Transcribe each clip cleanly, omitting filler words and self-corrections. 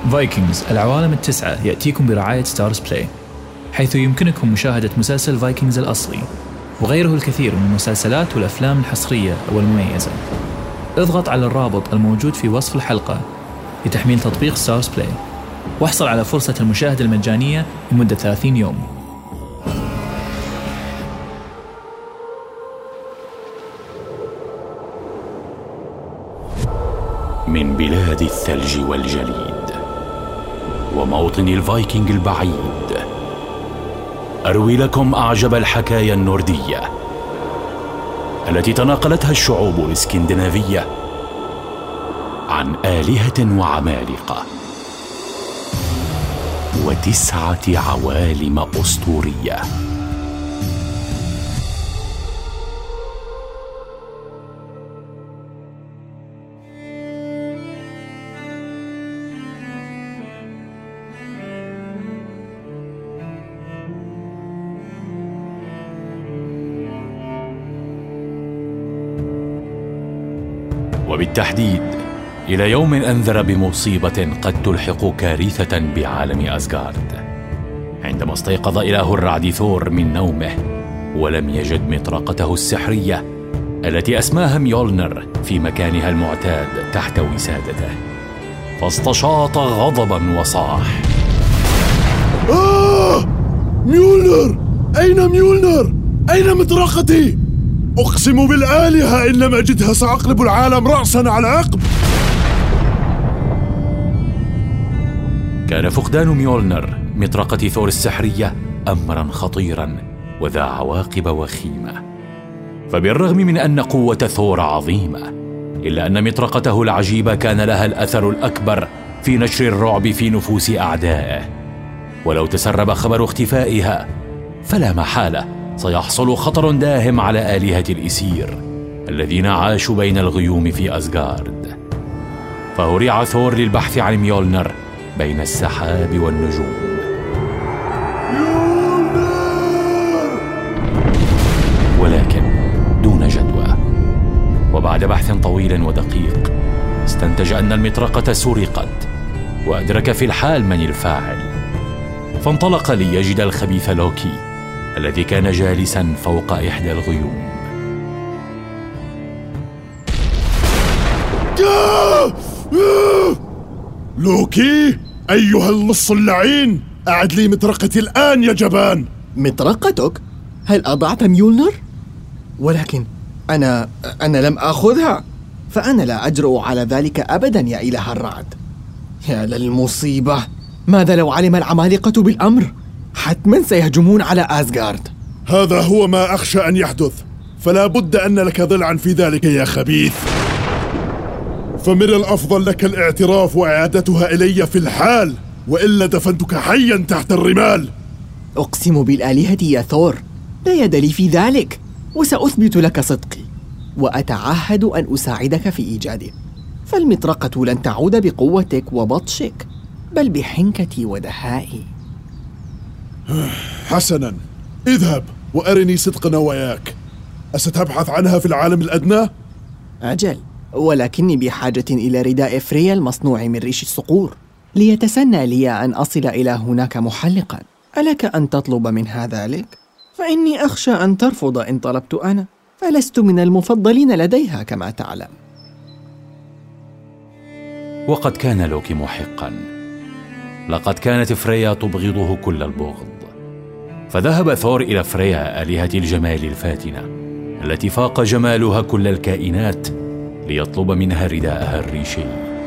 فايكنجز العوالم التسعة يأتيكم برعاية ستارز بلاي، حيث يمكنكم مشاهدة مسلسل فايكنجز الأصلي وغيره الكثير من المسلسلات والأفلام الحصرية والمميزة. اضغط على الرابط الموجود في وصف الحلقة لتحميل تطبيق ستارز بلاي، واحصل على فرصة المشاهدة المجانية لمدة 30 يوم. من بلاد الثلج والجليد وموطن الفايكنج البعيد، أروي لكم أعجب الحكايا النوردية التي تناقلتها الشعوب الإسكندنافية عن آلهة وعمالقة و9 عوالم أسطورية. وبالتحديد إلى يوم أنذر بمصيبة قد تلحق كارثة بعالم أسغارد، عندما استيقظ إله الرعد ثور من نومه ولم يجد مطرقته السحرية التي أسماها ميولنر في مكانها المعتاد تحت وسادته، فاستشاط غضبا وصاح: ميولنر! أين ميولنر؟ أين مطرقتي؟ أقسم بالآلهة إن لم أجدها سأقلب العالم رأسا على عقب. كان فقدان ميولنر مطرقة ثور السحرية أمرا خطيرا وذا عواقب وخيمة، فبالرغم من أن قوة ثور عظيمة إلا أن مطرقته العجيبة كان لها الأثر الأكبر في نشر الرعب في نفوس أعدائه، ولو تسرب خبر اختفائها فلا محالة سيحصل خطر داهم على آلهة الإسير الذين عاشوا بين الغيوم في أسغارد. فهرع ثور للبحث عن ميولنر بين السحاب والنجوم، ولكن دون جدوى. وبعد بحث طويل ودقيق استنتج أن المطرقة سرقت، وأدرك في الحال من الفاعل، فانطلق ليجد الخبيث لوكي الذي كان جالسا فوق إحدى الغيوم. لوكي أيها اللص اللعين، أعد لي مطرقتي الآن يا جبان. مطرقتك؟ هل أضعت ميولنر؟ ولكن أنا لم أخذها، فأنا لا أجرؤ على ذلك أبدا يا إله الرعد. يا للمصيبة، ماذا لو علم العمالقة بالأمر؟ حتما سيهجمون على أسغارد. هذا هو ما أخشى أن يحدث، فلا بد أن لك ضلعا في ذلك يا خبيث، فمن الأفضل لك الاعتراف وإعادتها إلي في الحال، وإلا دفنتك حيا تحت الرمال. أقسم بالآلهة يا ثور لا يد لي في ذلك، وسأثبت لك صدقي، وأتعهد أن أساعدك في إيجاده. فالمطرقة لن تعود بقوتك وبطشك، بل بحنكتي ودهائي. حسنا، اذهب وأرني صدق نواياك. أستبحث عنها في العالم الأدنى؟ أجل، ولكني بحاجة إلى رداء فريا المصنوع من ريش الصقور، ليتسنى لي أن أصل إلى هناك محلقا. ألك أن تطلب منها ذلك؟ فإني أخشى أن ترفض إن طلبت أنا، فلست من المفضلين لديها كما تعلم. وقد كان لوكي محقا، لقد كانت فريا تبغضه كل البغض، فذهب ثور إلى فريا آلهة الجمال الفاتنة التي فاق جمالها كل الكائنات ليطلب منها رداءها الريشي.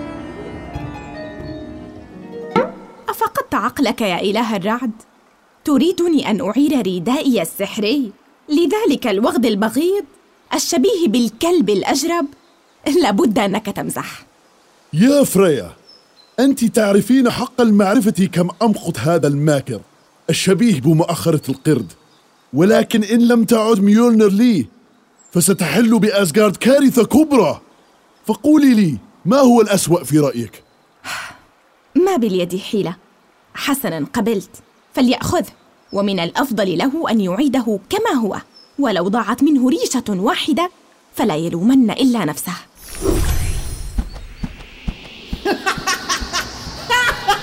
أفقدت عقلك يا إله الرعد؟ تريدني أن أعير ردائي السحري لذلك الوغد البغيض الشبيه بالكلب الأجرب؟ لابد أنك تمزح. يا فريا، أنت تعرفين حق المعرفة كم أمقت هذا الماكر الشبيه بمؤخرة القرد، ولكن إن لم تعد ميولنر لي فستحل بأسغارد كارثة كبرى. فقولي لي، ما هو الأسوأ في رأيك؟ ما باليد حيلة. حسناً، قبلت، فليأخذه، ومن الأفضل له أن يعيده كما هو، ولو ضاعت منه ريشة واحدة فلا يلومن إلا نفسه.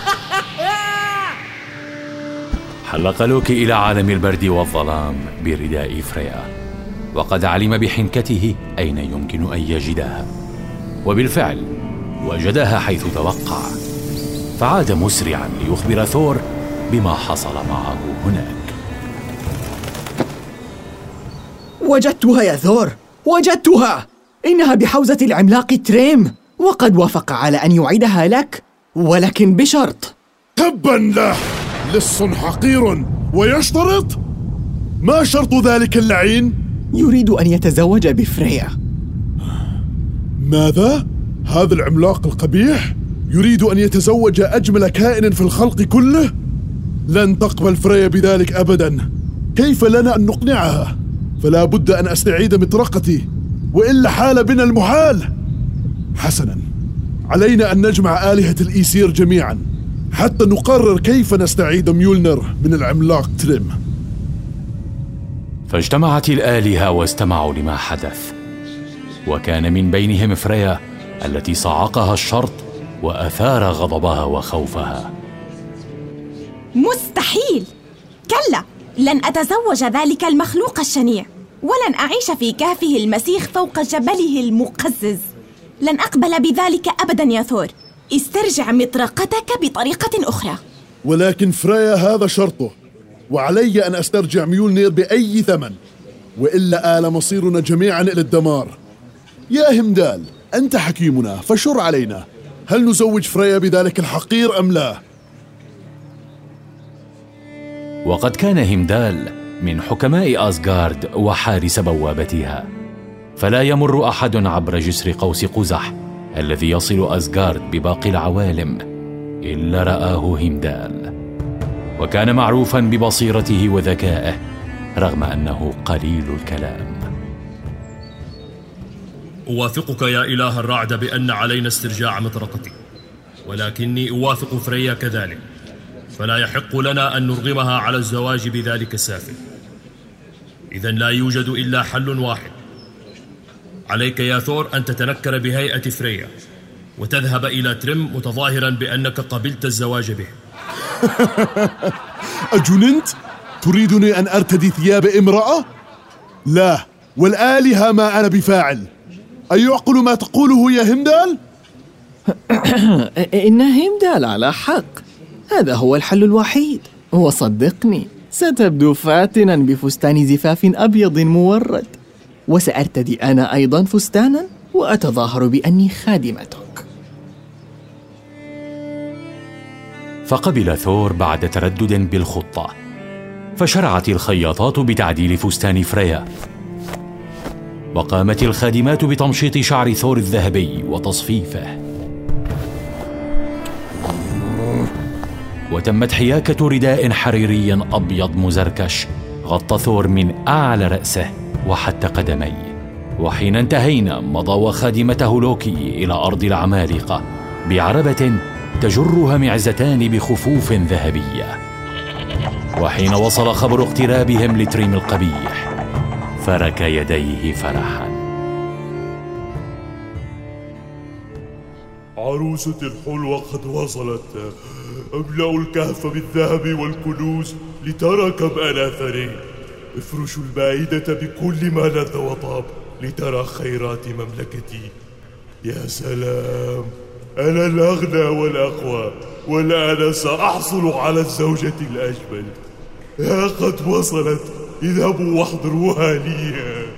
تحلق لوكي إلى عالم البرد والظلام برداء فريا، وقد علم بحنكته أين يمكن أن يجدها، وبالفعل وجدها حيث توقع، فعاد مسرعا ليخبر ثور بما حصل معه هناك. وجدتها يا ثور، وجدتها! إنها بحوزة العملاق تريم، وقد وافق على أن يعيدها لك، ولكن بشرط. تبا له، لص حقير ويشترط؟ ما شرط ذلك اللعين؟ يريد أن يتزوج بفريا. ماذا؟ هذا العملاق القبيح يريد أن يتزوج أجمل كائن في الخلق كله؟ لن تقبل فريا بذلك أبدا. كيف لنا أن نقنعها؟ فلا بد أن أستعيد مطرقتي، وإلا حال بنا المحال. حسنا، علينا أن نجمع آلهة الإيسير جميعا حتى نقرر كيف نستعيد ميولنر من العملاق تريم. فاجتمعت الآلهة واستمعوا لما حدث، وكان من بينهم فريا التي صعقها الشرط وأثار غضبها وخوفها. مستحيل! كلا، لن أتزوج ذلك المخلوق الشنيع، ولن أعيش في كهفه المسيخ فوق جبله المقزز. لن أقبل بذلك أبدا يا ثور. استرجع مطرقتك بطريقة أخرى. ولكن فريا هذا شرطه، وعلي أن أسترجع ميولنير بأي ثمن، وإلا آل مصيرنا جميعا إلى الدمار. يا همدال، أنت حكيمنا فشر علينا، هل نزوج فريا بذلك الحقير أم لا؟ وقد كان همدال من حكماء أسغارد وحارس بوابتها، فلا يمر أحد عبر جسر قوس قزح الذي يصل أسغارد بباقي العوالم إلا رآه همدال، وكان معروفا ببصيرته وذكائه رغم أنه قليل الكلام. أوافقك يا إله الرعد بأن علينا استرجاع مطرقتي، ولكني أوافق فريا كذلك، فلا يحق لنا أن نرغمها على الزواج بذلك السافل. إذن لا يوجد إلا حل واحد. عليك يا ثور أن تتنكر بهيئة فريا وتذهب إلى تريم متظاهرا بأنك قبلت الزواج به. أجننت؟ تريدني أن أرتدي ثياب امرأة؟ لا، والآلهة ما أنا بفاعل. أيعقل ما تقوله يا همدال؟ إن همدال على حق، هذا هو الحل الوحيد، وصدقني ستبدو فاتنا بفستان زفاف أبيض مورد، وسأرتدي أنا أيضا فستانا وأتظاهر بأني خادمتك. فقبل ثور بعد تردد بالخطة، فشرعت الخياطات بتعديل فستان فريا، وقامت الخادمات بتمشيط شعر ثور الذهبي وتصفيفه، وتمت حياكة رداء حريري أبيض مزركش غطى ثور من أعلى رأسه وحتى قدميه. وحين انتهينا مضى وخادمته لوكي إلى أرض العمالقة بعربة تجرها معزتان بخفوف ذهبية. وحين وصل خبر اقترابهم لتريم القبيح فرك يديه فرحا. عروستي الحلوة قد وصلت، أملأ الكهف بالذهب والكنوز لتركب أنا ثري. افرشوا المائدة بكل ما لذ وطاب لترى خيرات مملكتي. يا سلام، أنا الأغنى والأقوى، والآن سأحصل على الزوجة الأجمل. ها قد وصلت، اذهبوا واحضروها لي.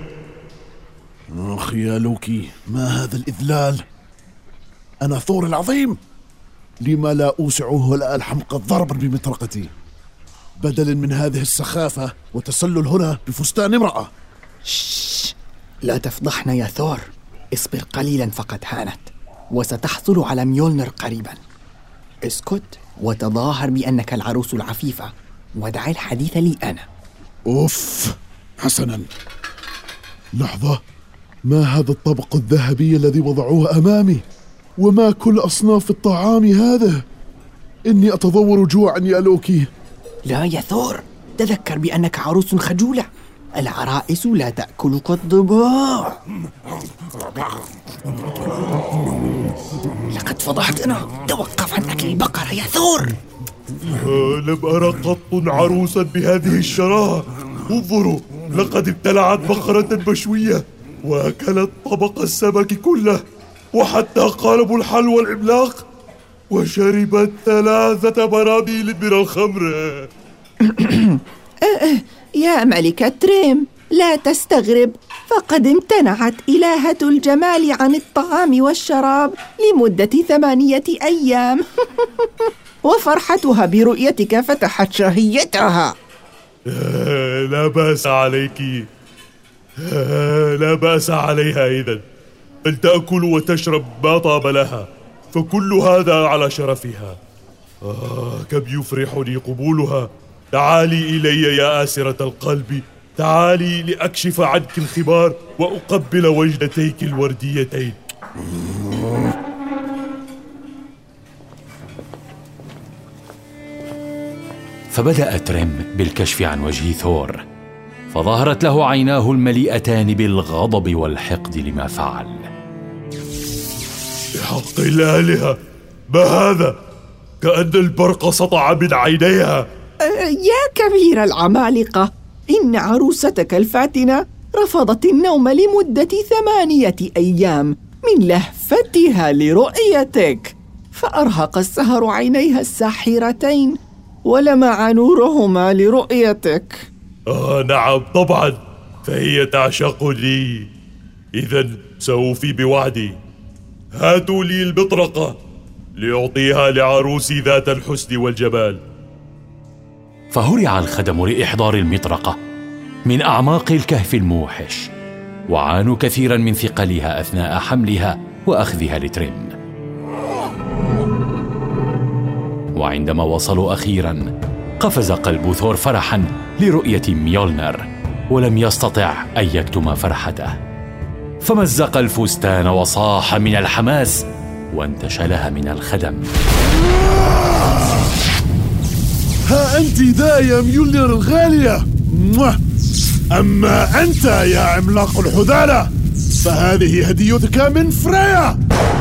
أخي يا لوكي، ما هذا الإذلال؟ أنا ثور العظيم، لما لا أوسعه ولا الحمق ضربا بمطرقتي بدلا من هذه السخافة وتسلل هنا بفستان امرأة. لا تفضحنا يا ثور، اصبر قليلا فقد هانت، وستحصل على ميولنر قريبا. اسكت وتظاهر بأنك العروس العفيفة، ودع الحديث لي أنا. أوف، حسنا. لحظة، ما هذا الطبق الذهبي الذي وضعوه أمامي؟ وما كل أصناف الطعام هذا؟ إني أتضور جوعا يا لوكي. لا يا ثور، تذكر بأنك عروس خجولة، العرائس لا تأكل كالضباع. لقد فضحتنا، توقف عن أكل البقرة يا ثور. لم أرى قط عروسا بهذه الشراهة. انظروا، لقد ابتلعت بقرة مشوية وأكلت طبق السمك كله، وحتى قالبوا الحلوى العملاق، وشربت 3 براميل من الخمر. يا ملكة تريم، لا تستغرب، فقد امتنعت إلهة الجمال عن الطعام والشراب لمدة 8 أيام. وفرحتها برؤيتك فتحت شهيتها. لا بأس عليك، لا بأس عليها إذن، فلتأكل وتشرب ما طاب لها، فكل هذا على شرفها. كم يفرحني قبولها. تعالي إلي يا آسرة القلب، تعالي لأكشف عنك الخمار وأقبل وجنتيك الورديتين. فبدأ تريم بالكشف عن وجه ثور، فظهرت له عيناه المليئتان بالغضب والحقد لما فعل. بحق الآلهة، ما هذا؟ كأن البرق سطع من عينيها. يا كبير العمالقة، إن عروستك الفاتنة رفضت النوم لمدة 8 أيام من لهفتها لرؤيتك، فأرهق السهر عينيها الساحرتين ولمع نورهما لرؤيتك. نعم طبعا، فهي تعشقني. إذن سأوفي بوعدي. هاتوا لي المطرقة لأعطيها لعروسي ذات الحسن والجمال. فهرع الخدم لإحضار المطرقة من أعماق الكهف الموحش، وعانوا كثيرا من ثقلها أثناء حملها وأخذها لتريم. وعندما وصلوا أخيرا، قفز قلب ثور فرحا لرؤية ميولنر، ولم يستطع أن يكتم فرحته، فمزق الفستان وصاح من الحماس وانتشلها من الخدم. ها أنت ذا يا ميولنر الغالية، أما أنت يا عملاق الحذالة فهذه هديتك من فريا.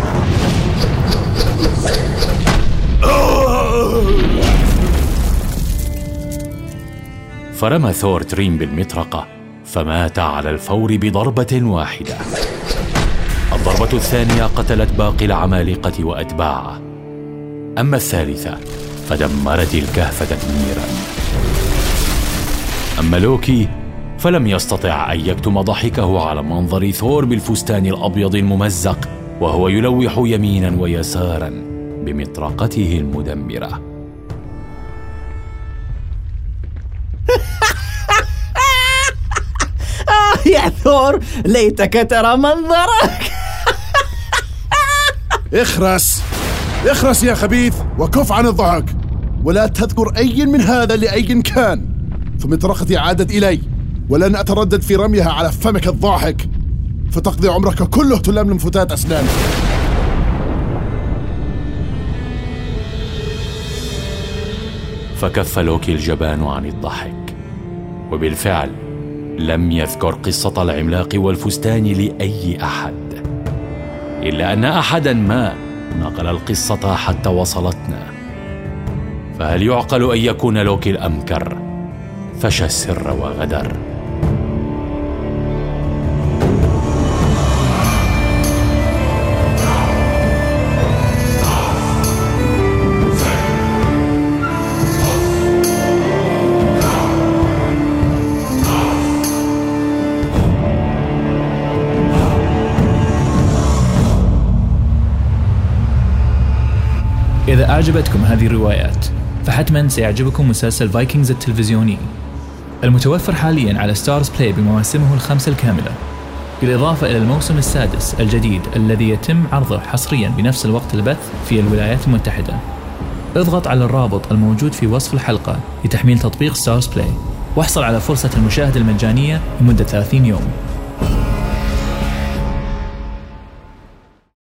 فرمى ثور تريم بالمطرقة، فمات على الفور بضربة واحدة. الضربة الثانية قتلت باقي العمالقة وأتباعه، أما الثالثة فدمرت الكهف تدميرا. أما لوكي فلم يستطع أن يكتم ضحكه على منظر ثور بالفستان الأبيض الممزق وهو يلوح يمينا ويسارا بمطرقته المدمرة. يا ثور، ليتك ترى منظرك. اخرس يا خبيث، وكف عن الضحك، ولا تذكر أي من هذا لأي كان، فمطرقتي عادت إلي ولن أتردد في رميها على فمك الضاحك، فتقضي عمرك كله تلملم فتات أسنانك. فكف لوكي الجبان عن الضحك، وبالفعل لم يذكر قصة العملاق والفستان لأي أحد، إلا أن أحدا ما نقل القصة حتى وصلتنا. فهل يعقل أن يكون لوكي الأمكر فشى السر وغدر؟ إذا أعجبتكم هذه الروايات فحتما سيعجبكم مسلسل فايكنجز التلفزيوني المتوفر حاليا على ستارز بلاي بمواسمه ال5 الكاملة، بالإضافة إلى الموسم السادس الجديد الذي يتم عرضه حصريا بنفس الوقت البث في الولايات المتحدة. اضغط على الرابط الموجود في وصف الحلقة لتحميل تطبيق ستارز بلاي، واحصل على فرصة المشاهدة المجانية لمدة 30 يوم.